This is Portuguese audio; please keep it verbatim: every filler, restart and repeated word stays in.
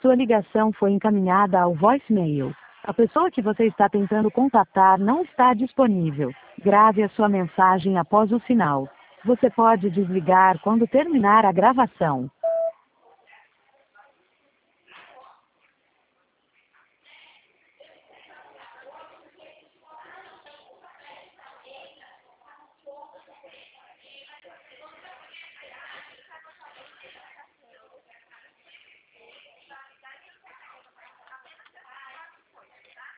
Sua ligação foi encaminhada ao voicemail. A pessoa que você está tentando contatar não está disponível. Grave a sua mensagem após o sinal. Você pode desligar quando terminar a gravação.